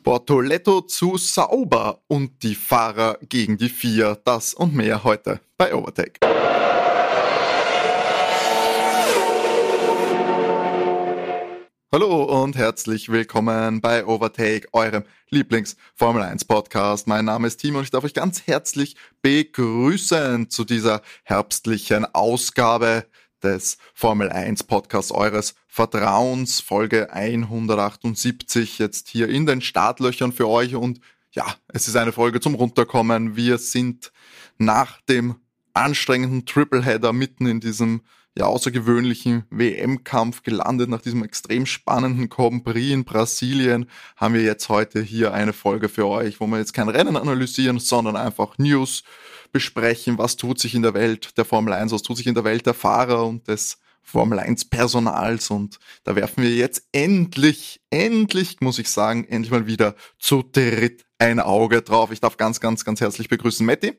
Bortoletto zu sauber und die Fahrer gegen die Vier. Das und mehr heute bei Overtake. Hallo und herzlich willkommen bei Overtake, eurem Lieblings-Formel-1-Podcast. Mein Name ist Timo und ich darf euch ganz herzlich begrüßen zu dieser herbstlichen Ausgabe des Formel-1-Podcasts eures Vertrauens, Folge 178, jetzt hier in den Startlöchern für euch. Und ja, es ist eine Folge zum Runterkommen. Wir sind nach dem anstrengenden Tripleheader mitten in diesem außergewöhnlichen WM-Kampf gelandet. Nach diesem extrem spannenden Grand Prix in Brasilien haben wir jetzt heute hier eine Folge für euch, wo wir jetzt kein Rennen analysieren, sondern einfach News besprechen. Was tut sich in der Welt der Formel 1, was tut sich in der Welt der Fahrer und des Formel 1 Personals, und da werfen wir jetzt endlich, muss ich sagen, endlich mal wieder zu dritt ein Auge drauf. Ich darf ganz herzlich begrüßen Matti.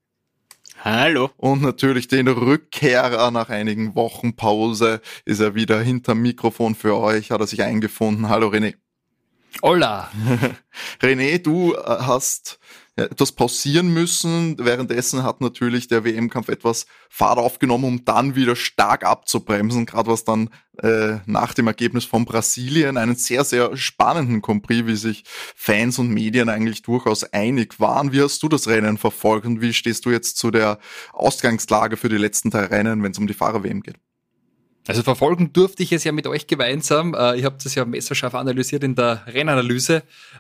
Hallo. Und natürlich den Rückkehrer nach einigen Wochen Pause ist er wieder hinterm Mikrofon für euch, hat er sich eingefunden. Hallo René. Hola. René, du hast etwas pausieren müssen. Währenddessen hat natürlich der WM-Kampf etwas Fahrt aufgenommen, um dann wieder stark abzubremsen. Gerade was dann nach dem Ergebnis von Brasilien, einen sehr, sehr spannenden Grand Prix, wie sich Fans und Medien eigentlich durchaus einig waren. Wie hast du das Rennen verfolgt und wie stehst du jetzt zu der Ausgangslage für die letzten 3 Rennen, wenn es um die Fahrer-WM geht? Also verfolgen durfte ich es ja mit euch gemeinsam. Ich habe das ja messerscharf analysiert in der Rennanalyse.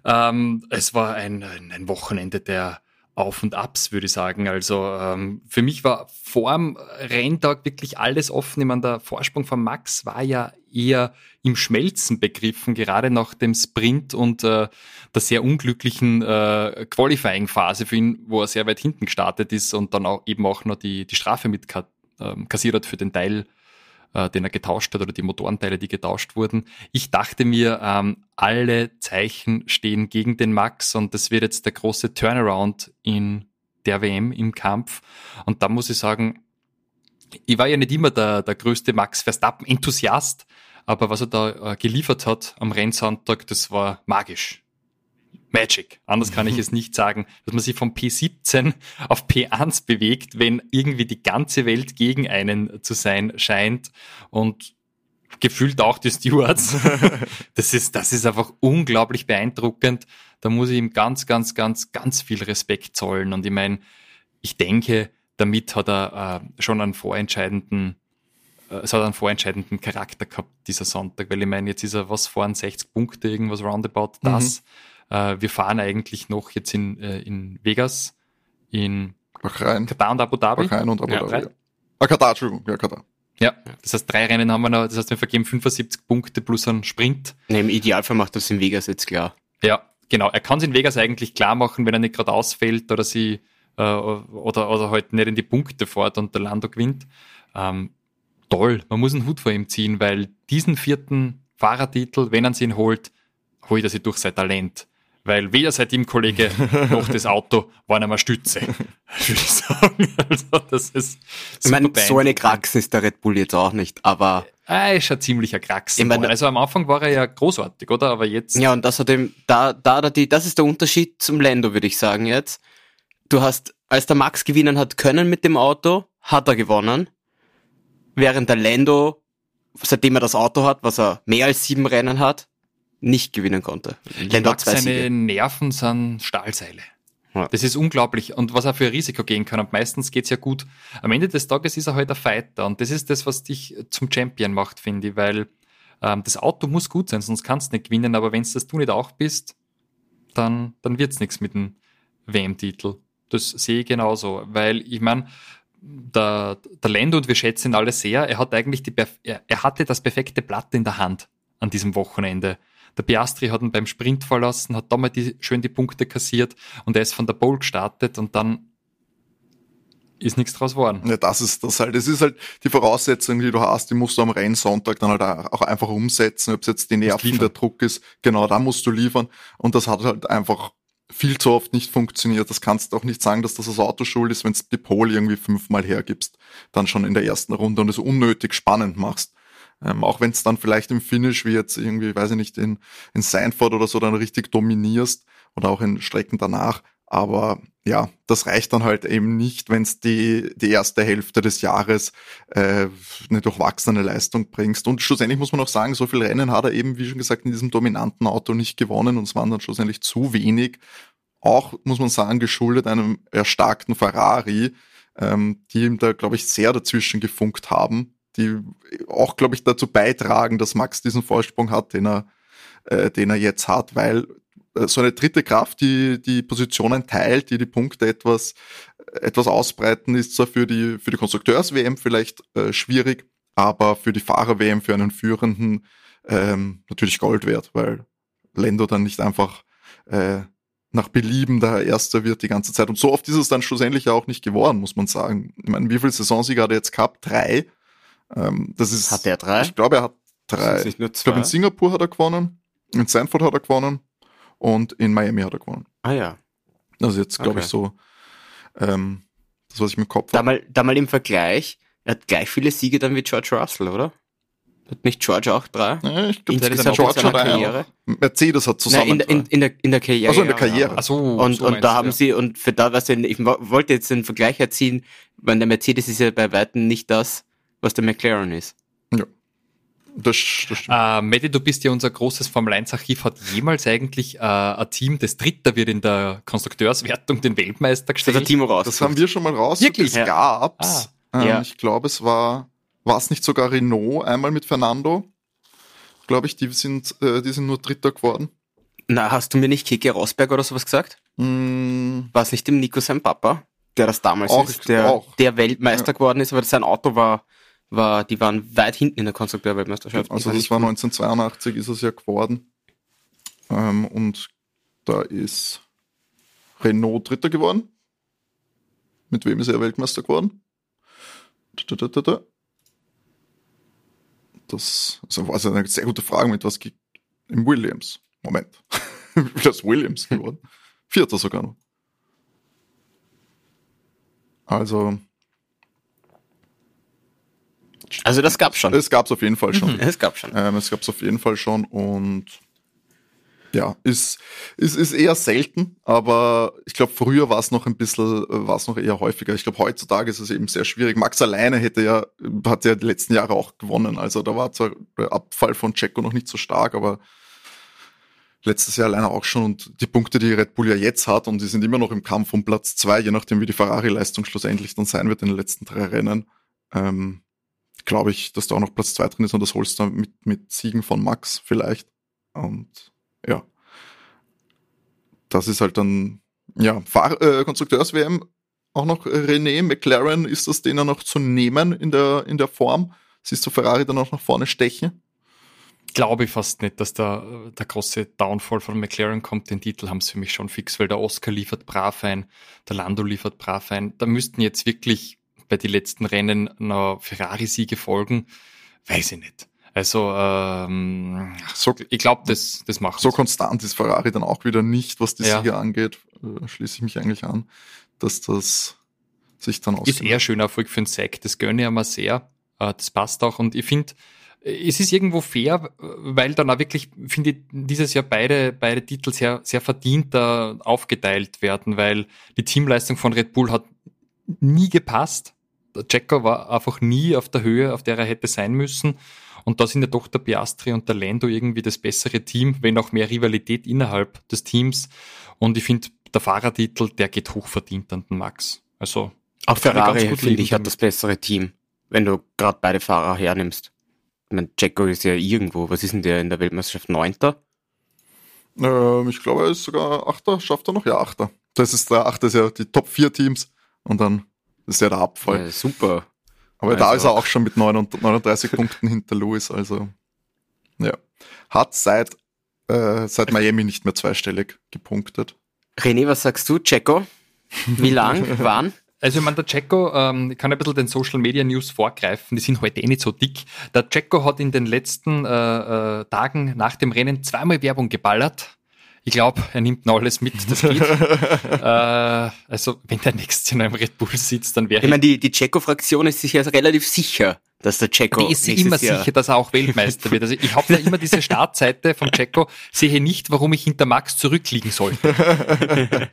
Es war ein Wochenende der Auf und Abs, würde ich sagen. Also für mich war vor dem Renntag wirklich alles offen. Ich meine, der Vorsprung von Max war ja eher im Schmelzen begriffen, gerade nach dem Sprint und der sehr unglücklichen Qualifying-Phase für ihn, wo er sehr weit hinten gestartet ist und dann auch eben auch noch die Strafe mit kassiert hat für den Teil, den er getauscht hat, oder die Motorenteile, die getauscht wurden. Ich dachte mir, alle Zeichen stehen gegen den Max und das wird jetzt der große Turnaround in der WM im Kampf. Und da muss ich sagen, ich war ja nicht immer der größte Max Verstappen-Enthusiast, aber was er da geliefert hat am Rennsonntag, das war magisch. Magic. Anders kann ich es nicht sagen, dass man sich vom P17 auf P1 bewegt, wenn irgendwie die ganze Welt gegen einen zu sein scheint und gefühlt auch die Stewards. Das ist einfach unglaublich beeindruckend. Da muss ich ihm ganz viel Respekt zollen. Und ich meine, ich denke, damit hat er schon einen vorentscheidenden Charakter gehabt, dieser Sonntag, weil ich meine, jetzt ist er fahren 60 Punkte, irgendwas roundabout das. Wir fahren eigentlich noch jetzt in Vegas, in Bahrain. Katar und Abu Dhabi. Bahrain und Abu Dhabi. Katar, Entschuldigung. Ja, Katar. Ja, das heißt 3 Rennen haben wir noch, das heißt wir vergeben 75 Punkte plus einen Sprint. Nee, im Idealfall macht das in Vegas jetzt klar. Ja, genau. Er kann es in Vegas eigentlich klar machen, wenn er nicht gerade ausfällt oder oder halt nicht in die Punkte fährt und der Lando gewinnt. Toll, man muss einen Hut vor ihm ziehen, weil diesen 4. Fahrertitel, wenn er ihn holt er sich durch sein Talent. Weil weder sein Teamkollege noch das Auto waren einmal Stütze, würde ich sagen. Also das ist ich meine, so eine Krax ist der Red Bull jetzt auch nicht, aber... Er ist ein ziemlicher Krax. Also am Anfang war er ja großartig, oder? Aber jetzt... Ja, und das hat ihm, das ist der Unterschied zum Lando, würde ich sagen jetzt. Du hast, als der Max gewinnen hat können mit dem Auto, hat er gewonnen. Während der Lando, seitdem er das Auto hat, was er mehr als 7 Rennen hat, nicht gewinnen konnte. Seine Nerven sind Stahlseile. Ja. Das ist unglaublich. Und was er für ein Risiko gehen kann. Und meistens geht's ja gut. Am Ende des Tages ist er halt ein Fighter. Und das ist das, was dich zum Champion macht, finde ich. Weil das Auto muss gut sein, sonst kannst du nicht gewinnen. Aber wenn das du nicht auch bist, dann wird's nichts mit dem WM-Titel. Das sehe ich genauso. Weil, ich meine, der Lando, und wir schätzen ihn alle sehr, er hatte das perfekte Blatt in der Hand an diesem Wochenende. Der Piastri hat ihn beim Sprint verlassen, hat da mal schön die Punkte kassiert und er ist von der Pole gestartet und dann ist nichts draus geworden. Ja, das ist halt die Voraussetzung, die du hast, die musst du am Rennsonntag dann halt auch einfach umsetzen, ob es jetzt die Nerven, der Druck ist, genau, da musst du liefern, und das hat halt einfach viel zu oft nicht funktioniert. Das kannst du auch nicht sagen, dass das Auto schuld ist, wenn du die Pole irgendwie 5-mal hergibst, dann schon in der ersten Runde und es unnötig spannend machst. Auch wenn es dann vielleicht im Finish, wie jetzt irgendwie, weiß ich nicht, in Sanford oder so dann richtig dominierst oder auch in Strecken danach. Aber ja, das reicht dann halt eben nicht, wenn es die erste Hälfte des Jahres eine durchwachsene Leistung bringst. Und schlussendlich muss man auch sagen, so viele Rennen hat er eben, wie schon gesagt, in diesem dominanten Auto nicht gewonnen und es waren dann schlussendlich zu wenig. Auch, muss man sagen, geschuldet einem erstarkten Ferrari, die ihm da, glaube ich, sehr dazwischen gefunkt haben, die auch, glaube ich, dazu beitragen, dass Max diesen Vorsprung hat, den er jetzt hat, weil so eine dritte Kraft, die Positionen teilt, die Punkte etwas ausbreiten, ist zwar für die Konstrukteurs-WM vielleicht schwierig, aber für die Fahrer-WM, für einen Führenden natürlich Gold wert, weil Lando dann nicht einfach nach Belieben der Erster wird die ganze Zeit. Und so oft ist es dann schlussendlich auch nicht geworden, muss man sagen. Ich meine, wie viele Saisonsiege hat er jetzt gehabt? 3. Das ist, hat er 3? Ich glaube, er hat 3. Nicht nur 2? Ich glaube, in Singapur hat er gewonnen, in Sanford hat er gewonnen und in Miami hat er gewonnen. Ah ja. Also jetzt, glaube ich, so das, was ich im Kopf habe. Da mal im Vergleich, er hat gleich viele Siege dann wie George Russell, oder? Hat nicht George auch 3? Ja, ich glaube, Insgesamt George in seiner hat Karriere? Mercedes hat zusammen. Nein, in der Karriere. Also in der Karriere. Ja. Ach so, Und so da haben sie, und für da, was ich wollte jetzt den Vergleich herziehen, weil der Mercedes ist ja bei Weitem nicht das, was der McLaren ist. Ja. Das stimmt. Matti, du bist ja unser großes Formel-1-Archiv. Hat jemals eigentlich ein Team, das Dritter wird in der Konstrukteurswertung, den Weltmeister Das hat gestellt? Timo raus. Das haben wir schon mal raus. Wirklich? Es Ja. gab's. Ja. Ich glaube, war es nicht sogar Renault einmal mit Fernando? Glaube ich, die sind nur Dritter geworden. Na, hast du mir nicht Keke Rosberg oder sowas gesagt? War es nicht dem Nico sein Papa, der das damals Auch, ist, der Weltmeister Ja. geworden ist, aber sein Auto die waren weit hinten in der Konstrukteurweltmeisterschaft. Also das war 1982 ist es ja geworden. Und da ist Renault Dritter geworden. Mit wem ist er Weltmeister geworden? Das ist also eine sehr gute Frage, mit was im Williams. Moment. Wie ist Williams geworden? Vierter sogar noch. Also das gab's schon. es gab es auf jeden Fall schon. Es gab schon. Es gab es auf jeden Fall schon und ja, ist eher selten, aber ich glaube, früher war es noch eher häufiger. Ich glaube, heutzutage ist es eben sehr schwierig. Max alleine hat ja die letzten Jahre auch gewonnen. Also da war zwar der Abfall von Checo noch nicht so stark, aber letztes Jahr alleine auch schon. Und die Punkte, die Red Bull ja jetzt hat, und die sind immer noch im Kampf um Platz 2, je nachdem, wie die Ferrari-Leistung schlussendlich dann sein wird in den letzten 3 Rennen, glaube ich, dass da auch noch Platz 2 drin ist und das holst du dann mit Siegen von Max vielleicht. Und ja, das ist halt dann, ja, Konstrukteurs-WM auch noch René, McLaren, ist das denen noch zu nehmen in der Form? Siehst du Ferrari dann auch nach vorne stechen? Glaube ich fast nicht, dass der große Downfall von McLaren kommt. Den Titel haben sie für mich schon fix, weil der Oscar liefert brav ein, der Lando liefert brav ein. Da müssten jetzt wirklich bei den letzten Rennen noch Ferrari-Siege folgen. Weiß ich nicht. Also ich glaube, das macht so konstant ist Ferrari dann auch wieder nicht, was die Ja. Siege angeht. Schließe ich mich eigentlich an, dass das sich dann ist eher schöner Erfolg für den Sack. Das gönne ich mir sehr. Das passt auch. Und ich finde, es ist irgendwo fair, weil dann auch wirklich, finde ich, dieses Jahr beide Titel sehr, sehr verdient aufgeteilt werden, weil die Teamleistung von Red Bull hat nie gepasst. Der Checo war einfach nie auf der Höhe, auf der er hätte sein müssen. Und da sind ja doch der Piastri und der Lando irgendwie das bessere Team, wenn auch mehr Rivalität innerhalb des Teams. Und ich finde, der Fahrertitel, der geht hochverdient an den Max. Also Auch kann ich ganz Ferrari, gut finde leben ich, hat damit. das bessere Team, wenn du gerade beide Fahrer hernimmst. Ich meine, Checo ist ja irgendwo, was ist denn der in der Weltmeisterschaft? 9.? Ich glaube, er ist sogar 8. Schafft er noch? Ja, 8. Das ist der 8. ist ja die Top 4 Teams und dann ist ja der Abfall. Ja, super. Aber da ist also- er auch schon mit 39 Punkten hinter Lewis, also ja. Hat seit Miami nicht mehr zweistellig gepunktet. René, was sagst du, Checo? Wie lang? Wann? Also ich meine, der Checo, ich kann ein bisschen den Social Media News vorgreifen, die sind heute nicht so dick. Der Checo hat in den letzten Tagen nach dem Rennen 2-mal Werbung geballert. Ich glaube, er nimmt noch alles mit, das geht. Also wenn der nächste noch im Red Bull sitzt, dann wäre Ich meine, die Checo-Fraktion ist sich ja relativ sicher, dass der Checo Die ist immer sicher, dass er auch Weltmeister wird. Also ich habe da immer diese Startseite vom Checo, sehe nicht, warum ich hinter Max zurückliegen sollte.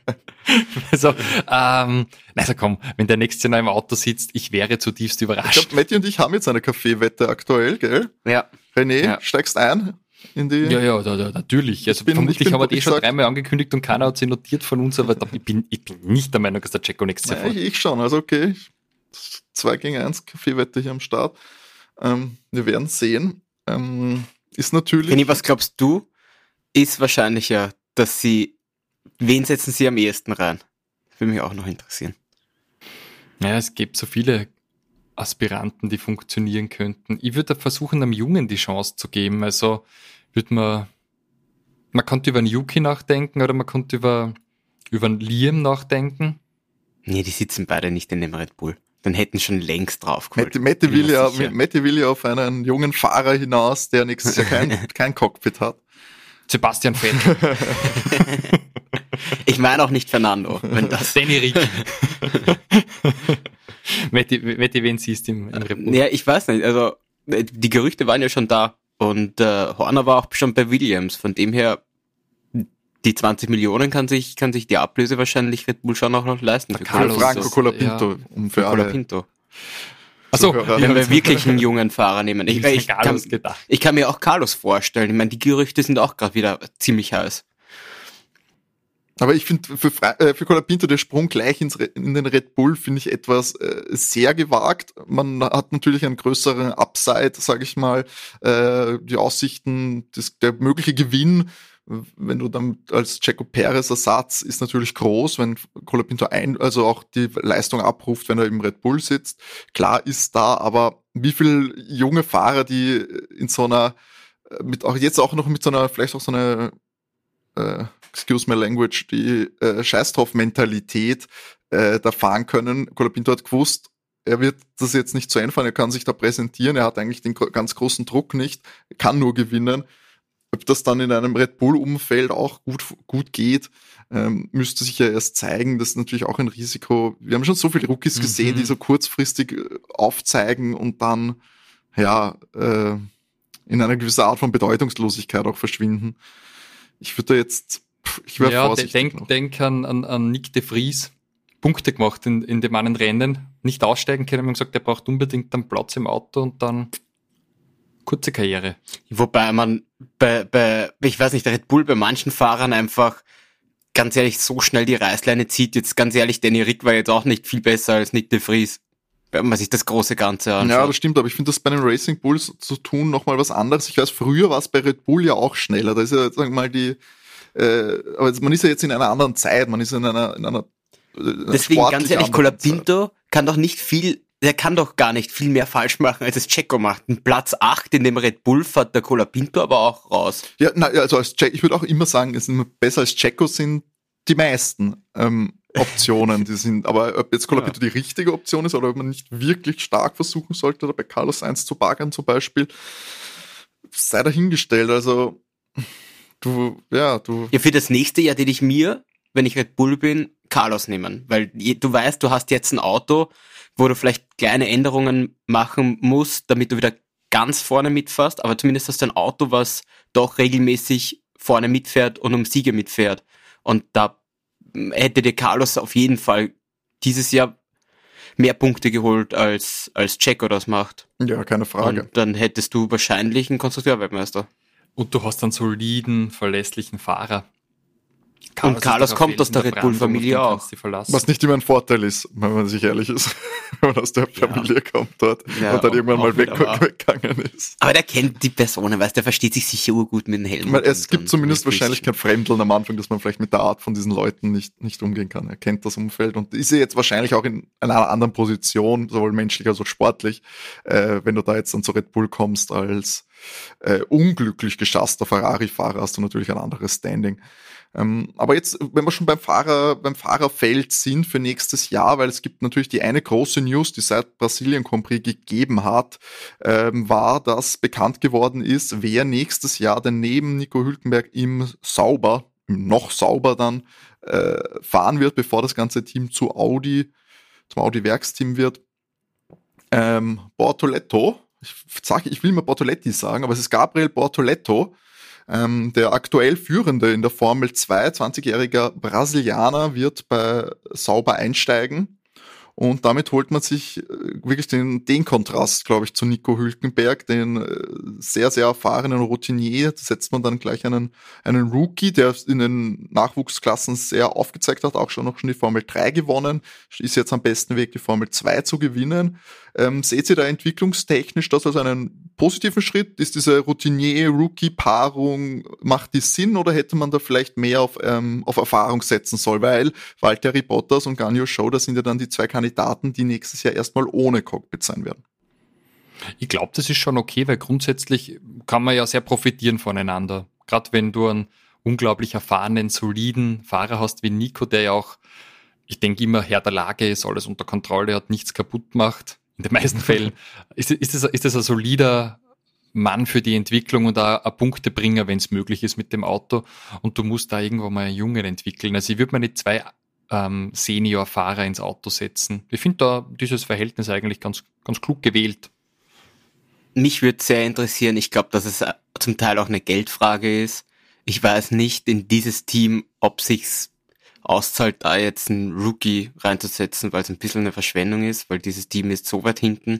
Also komm, wenn der nächste Jahr im Auto sitzt, ich wäre zutiefst überrascht. Ich glaube, Matti und ich haben jetzt eine Kaffeewette aktuell, gell? Ja. René, steigst ein in die... Ja, natürlich. Also vermutlich haben wir die schon 3-mal angekündigt und keiner hat sie notiert von uns, aber ich bin nicht der Meinung, dass der Checo nächstes Jahr fährt. Ich schon, also okay. 2-gegen-1 Kaffeewette hier am Start. Wir werden sehen. Ist natürlich... René, was glaubst du, ist wahrscheinlicher, dass wen setzen sie am ehesten rein? Das würde mich auch noch interessieren. Ja, es gibt so viele Aspiranten, die funktionieren könnten. Ich würde versuchen, einem Jungen die Chance zu geben. Also man könnte über einen Yuki nachdenken oder man könnte über einen Liam nachdenken. Nee, die sitzen beide nicht in dem Red Bull. Dann hätten schon längst drauf geholt. Matti will ja auf einen jungen Fahrer hinaus, der nächstes Jahr kein Cockpit hat. Sebastian Vettel. Ich meine auch nicht Fernando. Wenn das Danny Rick. Matti, wen siehst du im Red Bull? Ja, ich weiß nicht. Also die Gerüchte waren ja schon da und Horner war auch schon bei Williams. Von dem her, die 20 Millionen kann sich die Ablöse wahrscheinlich Red Bull schon auch noch leisten. Für Franco Colapinto. Ja. Für alle. Colapinto. Achso, Wenn wir wirklich einen jungen Fahrer nehmen. Ich kann mir auch Carlos vorstellen. Ich meine, die Gerüchte sind auch gerade wieder ziemlich heiß. Aber ich finde, für Colapinto der Sprung gleich in den Red Bull finde ich etwas sehr gewagt. Man hat natürlich einen größeren Upside, sage ich mal, die Aussichten, der mögliche Gewinn, wenn du dann als Checo Perez Ersatz, ist natürlich groß, wenn Colapinto also auch die Leistung abruft, wenn er im Red Bull sitzt. Klar ist da, aber wie viele junge Fahrer, die in so einer, vielleicht auch so eine, excuse my language, die Scheißdrauf-Mentalität da fahren können. Colapinto hat gewusst, er wird das jetzt nicht zu Ende fahren, er kann sich da präsentieren, er hat eigentlich den ganz großen Druck nicht, kann nur gewinnen. Ob das dann in einem Red Bull-Umfeld auch gut geht, müsste sich ja erst zeigen. Das ist natürlich auch ein Risiko. Wir haben schon so viele Rookies gesehen, die so kurzfristig aufzeigen und dann in einer gewissen Art von Bedeutungslosigkeit auch verschwinden. Ich wäre vorsichtig. Denk an Nick de Vries. Punkte gemacht in dem einen Rennen. Nicht aussteigen können. Wir haben gesagt, er braucht unbedingt einen Platz im Auto und dann kurze Karriere. Wobei man ich weiß nicht, der Red Bull bei manchen Fahrern einfach ganz ehrlich so schnell die Reißleine zieht. Jetzt ganz ehrlich, Danny Rick war jetzt auch nicht viel besser als Nick de Vries, wenn man sich das große Ganze anschaut. Ja, das stimmt, aber ich finde das bei den Racing Bulls zu tun nochmal was anderes. Ich weiß, früher war es bei Red Bull ja auch schneller. Da ist ja, sagen wir mal, aber man ist ja jetzt in einer anderen Zeit, man ist in einer deswegen ganz ehrlich, Colapinto kann doch gar nicht viel mehr falsch machen, als es Checo macht. Ein Platz 8 in dem Red Bull fährt der Colapinto aber auch raus. Ja, also ich würde auch immer sagen, es sind besser als Checo sind die meisten Optionen, die sind, aber ob jetzt Colapinto die richtige Option ist oder ob man nicht wirklich stark versuchen sollte, oder bei Carlos Sainz zu baggern zum Beispiel, sei dahingestellt. Also Ja, für das nächste Jahr hätte ich mir, wenn ich Red Bull bin, Carlos nehmen. Weil du weißt, du hast jetzt ein Auto, wo du vielleicht kleine Änderungen machen musst, damit du wieder ganz vorne mitfährst, aber zumindest hast du ein Auto, was doch regelmäßig vorne mitfährt und um Siege mitfährt. Und da hätte dir Carlos auf jeden Fall dieses Jahr mehr Punkte geholt, als Checo das macht. Ja, keine Frage. Und dann hättest du wahrscheinlich einen Konstrukteurweltmeister. Und du hast einen soliden, verlässlichen Fahrer. Und Carlos kommt aus der Red Bull-Familie auch. Was nicht immer ein Vorteil ist, wenn man sich ehrlich ist, wenn man aus der Familie kommt dort und dann irgendwann mal weggegangen ist. Aber der kennt die Personen, weißt, der versteht sich sicher urgut mit den Helden. Es gibt zumindest wahrscheinlich kein Fremdeln am Anfang, dass man vielleicht mit der Art von diesen Leuten nicht umgehen kann. Er kennt das Umfeld und ist ja jetzt wahrscheinlich auch in einer anderen Position, sowohl menschlich als auch sportlich, wenn du da jetzt dann zu Red Bull kommst als unglücklich geschasster Ferrari-Fahrer, hast du natürlich ein anderes Standing. Aber jetzt, wenn wir schon beim Fahrerfeld sind für nächstes Jahr, weil es gibt natürlich die eine große News, die seit Brasilien Grand Prix gegeben hat, war, dass bekannt geworden ist, wer nächstes Jahr denn neben Nico Hülkenberg noch sauber dann fahren wird, bevor das ganze Team zum Audi-Werksteam wird. Bortoleto. Ich will mal Bortoletti sagen, aber es ist Gabriel Bortoleto, der aktuell Führende in der Formel 2, 20-jähriger Brasilianer, wird bei Sauber einsteigen. Und damit holt man sich wirklich den Kontrast, glaube ich, zu Nico Hülkenberg, den sehr, sehr erfahrenen Routinier. Da setzt man dann gleich einen Rookie, der in den Nachwuchsklassen sehr aufgezeigt hat, auch schon die Formel 3 gewonnen, ist jetzt am besten Weg, die Formel 2 zu gewinnen. Seht ihr da entwicklungstechnisch das als einen positiven Schritt? Ist diese Routinier-Rookie-Paarung, macht die Sinn oder hätte man da vielleicht mehr auf Erfahrung setzen sollen? Weil Valtteri Bottas und Guanyu Zhou, das sind ja dann die zwei Kandidaten, die nächstes Jahr erstmal ohne Cockpit sein werden. Ich glaube, das ist schon okay, weil grundsätzlich kann man ja sehr profitieren voneinander. Gerade wenn du einen unglaublich erfahrenen, soliden Fahrer hast wie Nico, der ja auch, ich denke, immer Herr der Lage ist, alles unter Kontrolle hat, nichts kaputt macht. In den meisten Fällen ist das ein solider Mann für die Entwicklung und auch ein Punktebringer, wenn es möglich ist mit dem Auto. Und du musst da irgendwo mal einen Jungen entwickeln. Also ich würde mir nicht zwei Senior-Fahrer ins Auto setzen. Ich finde da dieses Verhältnis eigentlich ganz, ganz klug gewählt. Mich würde sehr interessieren, ich glaube, dass es zum Teil auch eine Geldfrage ist. Ich weiß nicht in dieses Team, ob sich's auszahlt, da jetzt einen Rookie reinzusetzen, weil es ein bisschen eine Verschwendung ist, weil dieses Team ist so weit hinten.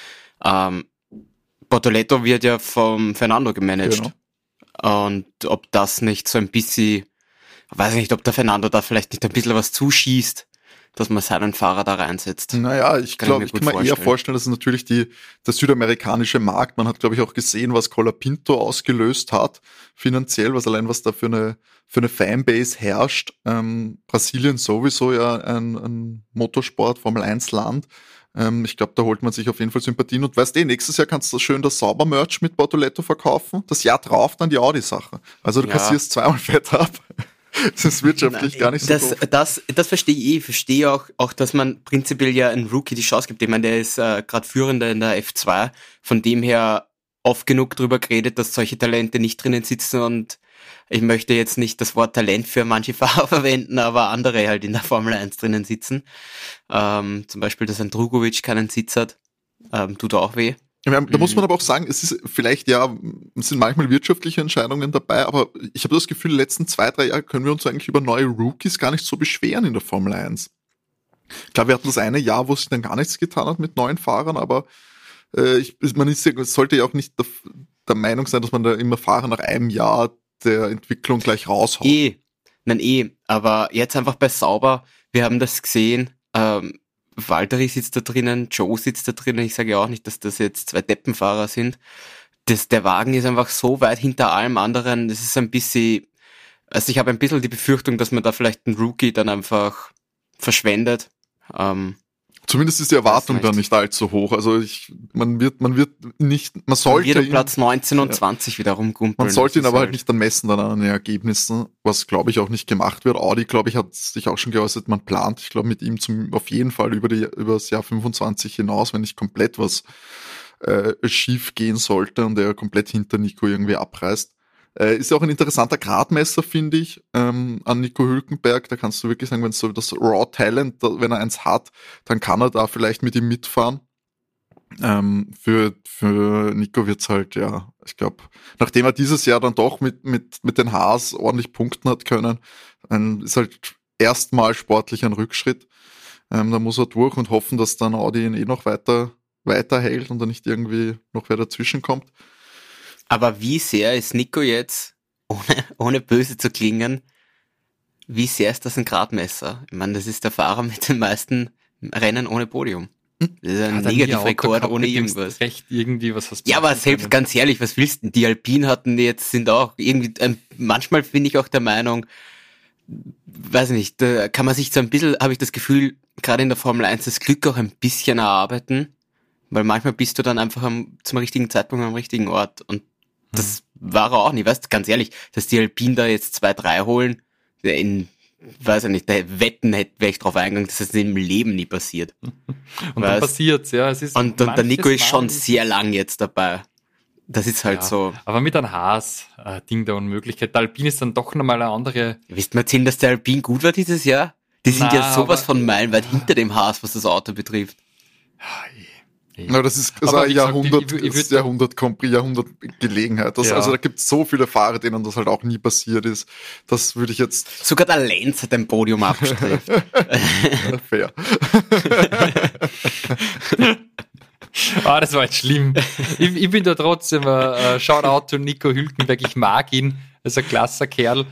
Bortoleto wird ja vom Fernando gemanagt. Genau. Und ob das nicht so ein bisschen, weiß ich nicht, ob der Fernando da vielleicht nicht ein bisschen was zuschießt, dass man seinen Fahrer da reinsetzt. Naja, ich kann mir eher vorstellen, dass es natürlich der südamerikanische Markt, man hat, glaube ich, auch gesehen, was Colapinto ausgelöst hat, finanziell, was da für eine Fanbase herrscht. Brasilien sowieso ja ein Motorsport, Formel 1 Land. Ich glaube, da holt man sich auf jeden Fall Sympathien und weißt nächstes Jahr kannst du schön das Sauber-Merch mit Bortoleto verkaufen, das Jahr drauf dann die Audi-Sache. Also du kassierst zweimal Fett ab. Das ist wirtschaftlich gar nicht so doof. Das verstehe ich. Ich verstehe auch, dass man prinzipiell ja einen Rookie die Chance gibt. Ich meine, der ist gerade Führender in der F2. Von dem her oft genug drüber geredet, dass solche Talente nicht drinnen sitzen und ich möchte jetzt nicht das Wort Talent für manche Fahrer verwenden, aber andere halt in der Formel 1 drinnen sitzen. Zum Beispiel, dass ein Drugovic keinen Sitz hat. Tut auch weh. Da muss man aber auch sagen, es ist vielleicht es sind manchmal wirtschaftliche Entscheidungen dabei, aber ich habe das Gefühl, die letzten 2-3 Jahre können wir uns eigentlich über neue Rookies gar nicht so beschweren in der Formel 1. Klar, wir hatten das eine Jahr, wo sich dann gar nichts getan hat mit neuen Fahrern, aber sollte ja auch nicht der Meinung sein, dass man da immer Fahrer nach einem Jahr der Entwicklung gleich raushaut. Aber jetzt einfach bei Sauber, wir haben das gesehen, Valtteri sitzt da drinnen, Joe sitzt da drinnen, ich sage ja auch nicht, dass das jetzt zwei Deppenfahrer sind. Der Wagen ist einfach so weit hinter allem anderen, das ist ein bisschen, also ich habe ein bisschen die Befürchtung, dass man da vielleicht einen Rookie dann einfach verschwendet. Zumindest ist die Erwartung dann nicht allzu hoch. Also man sollte Platz 19 und 20 wieder rumkumpeln. Man sollte ihn aber halt nicht dann messen dann an den Ergebnissen, was glaube ich auch nicht gemacht wird. Audi, glaube ich, hat sich auch schon geäußert, man plant, ich glaube, mit ihm auf jeden Fall über das Jahr 25 hinaus, wenn nicht komplett was schief gehen sollte und er komplett hinter Nico irgendwie abreißt. Ist ja auch ein interessanter Gradmesser, finde ich, an Nico Hülkenberg. Da kannst du wirklich sagen, wenn so das Raw Talent, wenn er eins hat, dann kann er da vielleicht mit ihm mitfahren. Für Nico wird's halt, ja, ich glaube, nachdem er dieses Jahr dann doch mit den Haas ordentlich punkten hat können, ist halt erstmal sportlich ein Rückschritt. Da muss er durch und hoffen, dass dann Audi ihn noch weiterhält und da nicht irgendwie noch wer dazwischen kommt. Aber wie sehr ist Nico jetzt, ohne böse zu klingen, wie sehr ist das ein Gradmesser? Ich meine, das ist der Fahrer mit den meisten Rennen ohne Podium. Das ist ein Negativrekord ohne irgendwas. Recht irgendwie, was hast du? Ja, aber selbst ganz ehrlich, was willst du? Die Alpine hatten jetzt, sind auch irgendwie, manchmal bin ich auch der Meinung, weiß nicht, da kann man sich so ein bisschen, habe ich das Gefühl, gerade in der Formel 1 das Glück auch ein bisschen erarbeiten, weil manchmal bist du dann einfach zum richtigen Zeitpunkt am richtigen Ort und das war er auch nicht, weißt du, ganz ehrlich, dass die Alpine da jetzt 2-3 holen, weiß ich nicht, der Wetten wäre ich drauf eingegangen, dass das im Leben nie passiert. Und dann passiert's, ja. Es ist und der Nico ist schon sehr lang jetzt dabei. Das ist halt so. Aber mit einem Haas, Ding der Unmöglichkeit. Der Alpine ist dann doch nochmal eine andere. Wisst ihr mir erzählen, dass der Alpine gut war dieses Jahr? Die sind ja sowas von meilenweit hinter dem Haas, was das Auto betrifft. Na, das ist Aber eine wie gesagt, Jahrhundertgelegenheit. Ja. Also da gibt es so viele Fahrer, denen das halt auch nie passiert ist. Das würde ich jetzt Sogar der Lenz hat ein Podium abgestreift. fair. Das war jetzt schlimm. Ich bin da trotzdem, Shoutout to Nico Hülkenberg, ich mag ihn, er ist ein klasser Kerl.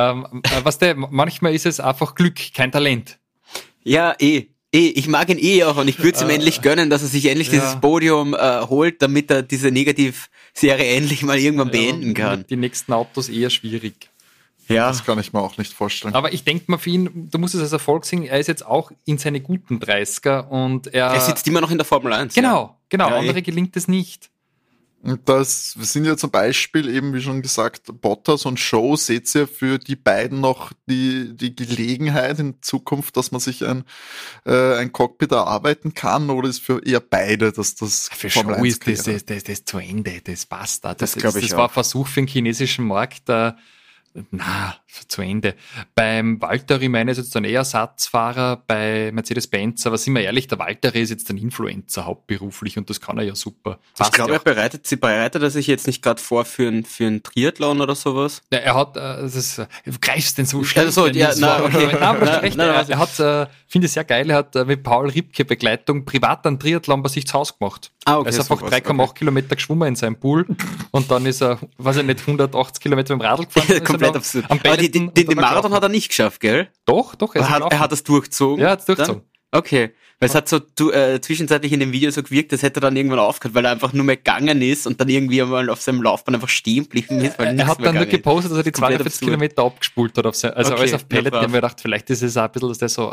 Manchmal ist es einfach Glück, kein Talent. Ja, ich mag ihn auch und ich würde es ihm endlich gönnen, dass er sich endlich dieses Podium holt, damit er diese Negativserie endlich mal irgendwann beenden kann. Die nächsten Autos eher schwierig. Ja. Das kann ich mir auch nicht vorstellen. Aber ich denke mal für ihn, du musst es als Erfolg sehen, er ist jetzt auch in seine guten 30er und Er sitzt immer noch in der Formel 1. Genau, Ja, andere gelingt es nicht. Und das sind ja zum Beispiel eben, wie schon gesagt, Bottas und Show. Seht ihr für die beiden noch die Gelegenheit in Zukunft, dass man sich ein Cockpit erarbeiten kann, oder ist für eher beide, dass das Für Formel Show 1 ist das zu Ende, das passt da. Das glaube ich Das war auch. ein Versuch für den chinesischen Markt, zu Ende. Beim Valtteri meine ich jetzt dann eher Ersatzfahrer bei Mercedes-Benz, aber sind wir ehrlich, der Valtteri ist jetzt ein Influencer hauptberuflich und das kann er ja super. Ich glaube, er bereitet er sich jetzt nicht gerade vor für einen Triathlon oder sowas? Ja, er hat, du greifst den so schnell. Also, ja, Okay. Nein, aber du hast recht. Nein, Er hat, finde ich sehr geil, er hat mit Paul Ripke Begleitung privat einen Triathlon bei sich zu Hause gemacht. Ah, okay, Er ist einfach sowas, 3,8 Kilometer geschwommen in seinem Pool und dann ist er, weiß ich nicht, 180 Kilometer mit dem Radl gefahren. Komplett absurd. Am Aber Bellenden den und dann Marathon gelaufen. hat er nicht geschafft, gell? Doch, Er hat das durchgezogen. Ja, er hat's durchgezogen. Dann? Okay. Weil es hat so zwischenzeitlich in dem Video so gewirkt, das hätte er dann irgendwann aufgehört, weil er einfach nur mehr gegangen ist und dann irgendwie einmal auf seinem Laufbahn einfach stehen geblieben ist, weil Er nichts hat mehr dann nur gegangen ist. gepostet, dass er die Komplett 42 absurd. Kilometer abgespult hat. Also Okay, alles auf Pellet. ja, Ich habe mir gedacht, vielleicht ist es auch ein bisschen das so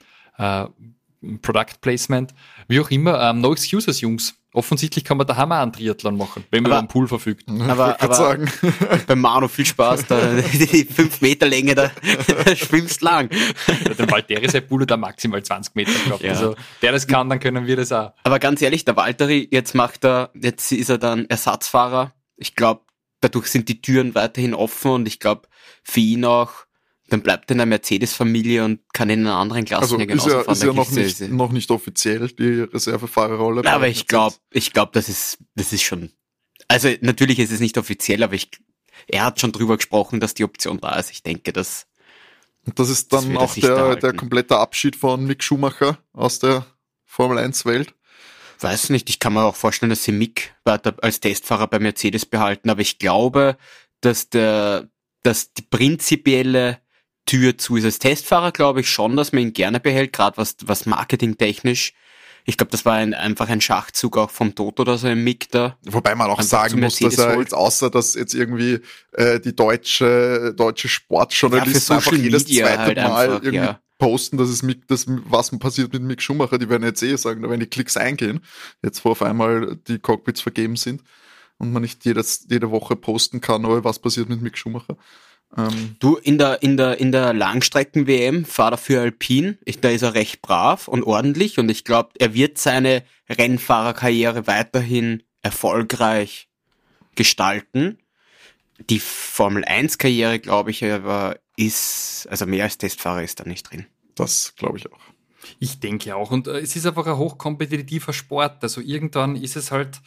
Product Placement. Wie auch immer, no excuses, Jungs. Offensichtlich kann man daheim auch einen Triathlon machen, wenn man über einen Pool verfügt. Aber sagen. beim Manu viel Spaß, die 5 Meter Länge, da schwimmst lang. Der Valtteri sein Pool hat da maximal 20 Meter gehabt. Ja. Also der das kann, dann können wir das auch. Aber ganz ehrlich, der Valtteri, jetzt ist er dann Ersatzfahrer. Ich glaube, dadurch sind die Türen weiterhin offen und ich glaube, für ihn auch, dann bleibt er in der Mercedes-Familie und kann in einer anderen Klasse Also ist ja noch nicht offiziell die Reservefahrerrolle. Aber ich glaube, das ist schon, also natürlich ist es nicht offiziell, aber er hat schon drüber gesprochen, dass die Option da ist. Ich denke, das ist das dann wird er auch sich da der halten. komplette Abschied von Mick Schumacher aus der Formel 1 Welt. weiß nicht, ich kann mir auch vorstellen, dass sie Mick weiter als Testfahrer bei Mercedes behalten, aber ich glaube, dass die prinzipielle Tür zu ist. Als Testfahrer glaube ich schon, dass man ihn gerne behält, gerade was marketingtechnisch. Ich glaube, das war einfach ein Schachzug auch vom Toto, dass er im Mick da. Wobei man auch Einfach sagen zu muss, dass Mercedes er holt. jetzt, außer dass jetzt irgendwie die deutsche Sportjournalisten Ja, für einfach Social jedes Media zweite halt Mal einfach, irgendwie ja. posten, dass was passiert mit Mick Schumacher, die werden jetzt sagen, da werden die Klicks eingehen, jetzt wo auf einmal die Cockpits vergeben sind und man nicht jede Woche posten kann, aber was passiert mit Mick Schumacher. Du, in der Langstrecken-WM fahrt er für Alpine. Da ist er recht brav und ordentlich und ich glaube, er wird seine Rennfahrerkarriere weiterhin erfolgreich gestalten. Die Formel-1-Karriere, glaube ich, aber also mehr als Testfahrer ist da nicht drin. Das glaube ich auch. Ich denke auch. Und es ist einfach ein hochkompetitiver Sport. Also irgendwann ist es halt,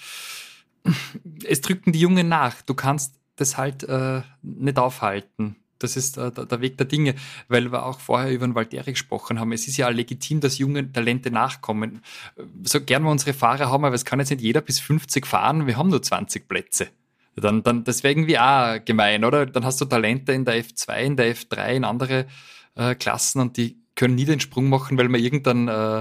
es drücken die Jungen nach. Du kannst das halt nicht aufhalten. Das ist der Weg der Dinge, weil wir auch vorher über den Valtteri gesprochen haben. Es ist ja legitim, dass junge Talente nachkommen. So gern wir unsere Fahrer haben, aber es kann jetzt nicht jeder bis 50 fahren. Wir haben nur 20 Plätze. Dann das wäre irgendwie auch gemein, oder? Dann hast du Talente in der F2, in der F3, in andere Klassen und die können nie den Sprung machen, weil man irgendein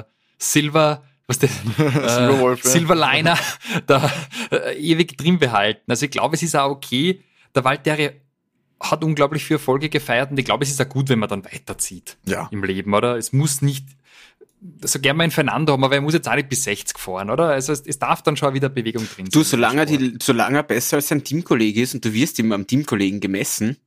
Silverwolf, ja. Silverliner da ewig drin behalten. Also ich glaube, es ist auch okay. Der Valtteri hat unglaublich viele Erfolge gefeiert und ich glaube, es ist auch gut, wenn man dann weiterzieht im Leben, oder? Es muss nicht, so gern wir einen Fernando haben, aber er muss jetzt auch nicht bis 60 fahren, oder? Also es darf dann schon wieder Bewegung drin sein. Du, solange er besser als sein Teamkollege ist und du wirst ihm am Teamkollegen gemessen,